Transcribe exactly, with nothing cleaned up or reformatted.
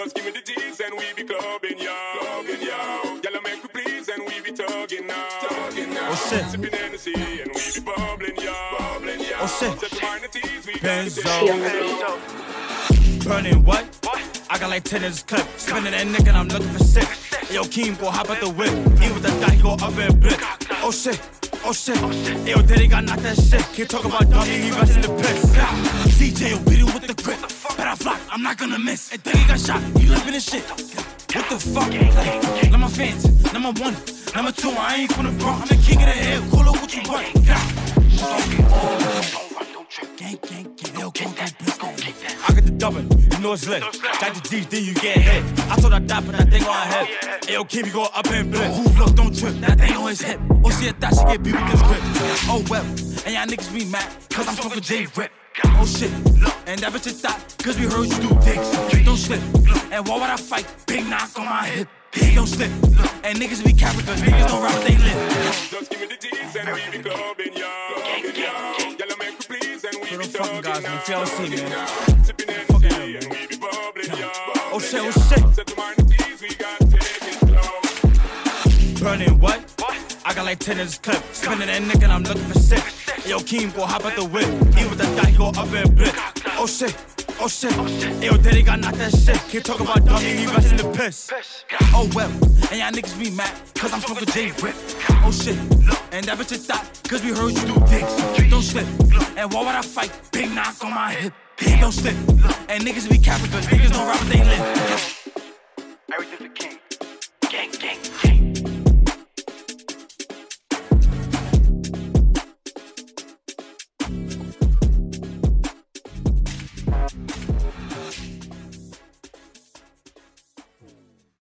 Just give me the G's and we be clubbing, yo. Clubbing, yo. Y'all make me please and we be tugging now. Tugging now. Oh shit. Sipping Hennessy and we be bubbling, yo. Bubbling, yo. Oh shit. Set the minor T's, we Benzo. Burning what? I got like ten in this clip. Spinning that nigga and I'm looking for six. Yo, Keem go hop out the whip. He with the dot, he go up and blip. Oh shit. Oh shit, yo, Diddy got knocked that shit. Can't talk about dummy, he rushin' the piss. C J, yo, beat it with the grip. Better flock, I'm not gonna miss. And Diddy got shot, he living this shit. What the fuck? Like, number fans, number one, number two, I ain't from the Bronx. I'm the king of the hill, call it what you want. Gang, gang, gang, yo, gon' get business. I got the dubbin', you know it's lit. Got the G's, then you get hit. I told her that, but that thing on her hip. Ayo, Kim, you go up and blip. Who look, don't trip, that thing on his hip. Oh shit, that shit get beat with this grip. Oh well, and y'all niggas be mad, cause I'm smoking J-Rip. Oh shit, and that bitch is thought, cause we heard you do dicks. Don't slip, and why would I fight? Big knock on my hip. They don't slip, and niggas be carried, cause niggas don't rap, they live. Just give me the G's and we be clubbing, yo. Y'all make me please and we be fucking guys, man. If y'all see, man. Sipping Hennessy and we be bubbling, yo. Oh shit, oh shit. Set the minor T's, we got taking slow. Burning what? I got like ten in this clip. Spinning that nigga and I'm looking for six. Yo, Keem go hop out the whip. He with the dot, he go up and blip. Oh shit. Oh shit, yo, Diddy got knocked that shit. Can't talk about dummy, he rushin' the piss. Oh well, and y'all niggas be mad, cause I'm smoking J-Rip. Oh shit, and that bitch is thought, cause we heard you do dicks. Don't slip, and why would I fight? Big knock on my hip. They don't slip, and niggas be carried, cause niggas don't rap, they live.